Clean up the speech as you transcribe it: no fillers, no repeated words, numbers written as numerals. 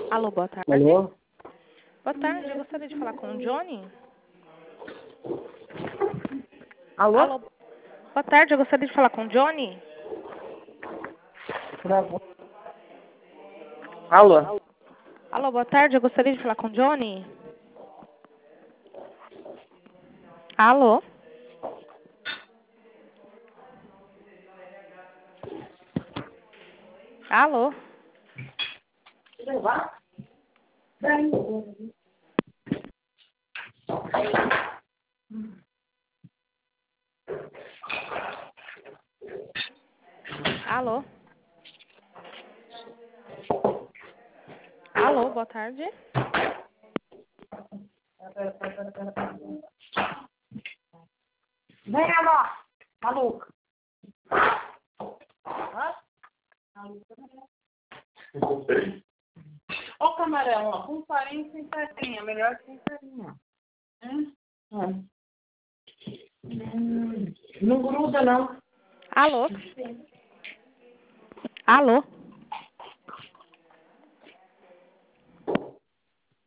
Alô, boa tarde. Alô? Boa tarde, eu gostaria de falar com o Johnny. Alô? Alô, boa tarde, eu gostaria de falar com o Johnny. Travou. Alô? Alô, boa tarde, eu gostaria de falar com o Johnny. Alô? Alô? Alô? Alô, boa tarde. Vem, alô? Maluca. Hã? Ó, camarão, ó, com farinha sem farinha, melhor sem farinha. Não gruda, não. Alô? Alô?